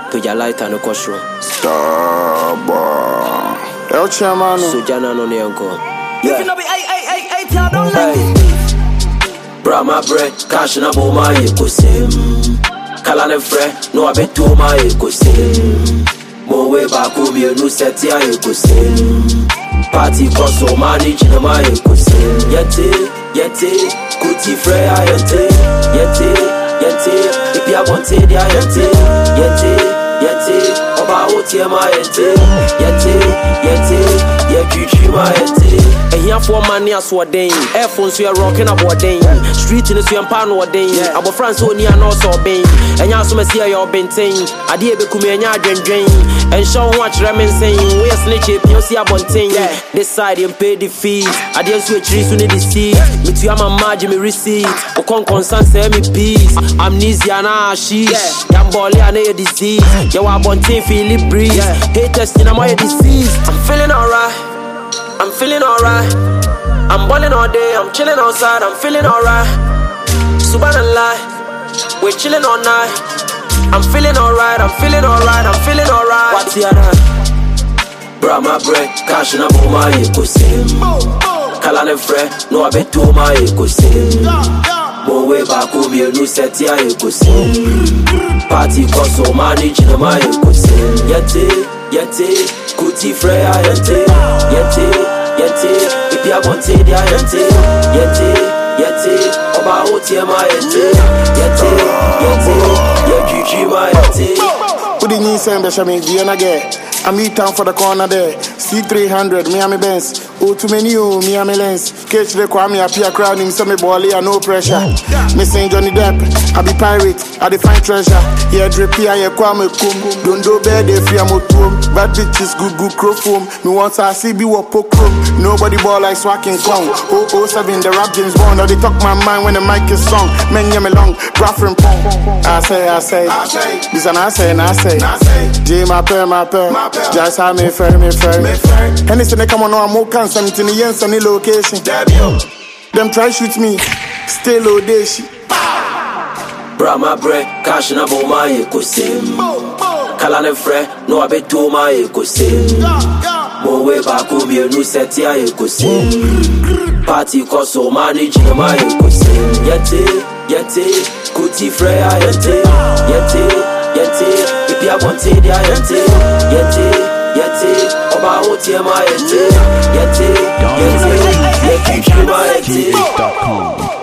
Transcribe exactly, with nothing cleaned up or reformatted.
put your light on the costume. Starboy. El Chairman. Sujana no Nyanko. You can be hey, hey, hey, hey, tell don't let me. Bra my bread, cash na bo my ecosystem. Kalane fre, no I bet to my ecosystem. Mo way back home, you no set ya ecosystem. Party console manage na my ecosystem. Yete, yete, kuti fre ya yete, yete, yete. If you want it, ya yete, yete, yete. Oba otie ma yete, yete, yete. Yeah, Gucci my yete. And here for money as what day. Airphones we are rocking up what day. Street in the same pan what day. Our friends who near no so bang. And ya so me see your bentain. I did be come and ya drain drain. And show watch ramen saying we are snitch it. You see a bontain. This side and pay the fees. I did switch trees to the sea. Me to my margin me receipt. O con constant say me peace. Amnesia na sheesh. Yam bally and a disease. You are bontain feel it breeze. Haters in my disease. I'm feeling alright. I'm feeling alright. I'm balling all day, I'm chilling outside, I'm feeling alright. Subhanallah, we're chilling all night. I'm feeling alright, I'm feeling alright, I'm feeling alright. What's the other? Bra my bread, cash na bo my ecosystem. Kalane fre, no I bet to my ecosystem. Mo way back home, you no set ya ecosystem. Party console manage na my ecosystem. Yete, yete, kuti fre ya yete, yete, yete. If you want it, ya yete, yete, yete. Oba otie ma yete, yete, yete. Yeah, Gucci ma yete. Put in send the shaman Vienna get. I'm in town for the corner there. C three hundred, Miami Benz. Oh, too many, oh, Miami Lens. Catch the Kwame, I peer crowding, some boy, no pressure. Missing Johnny Depp, I be pirate, I define treasure. Yeah, drippy, I Kwame Kum. Don't do bad, they free, I'm a tomb. Bad bitches, good, good, crow foam. Me once I see be what poke room. Nobody ball like swacking Kong. oh oh seven, the rap James Bond. Now they talk my mind when the mic is song. Men, yeah, me long, Braffin Pong. I say, I say, I say. This and I say, and I say. J, my pair, my pair. Just how me fair, me fair. And it's they come on, I'm more constant in the ends and the location. Them try shoot me, stay low, they shit. Bra my bread, cash na bo my ecosystem. Kalane fre, no I bet to my ecosystem. Mo way back home, you no set ya ecosystem. Party console manage na my ecosystem. Yete, yete, kuti fre ya yete, yete, yete. If you want it, ya yete, yete, yete. Oba otie ma yete, yete, yete. Yeah, Gucci ma yete.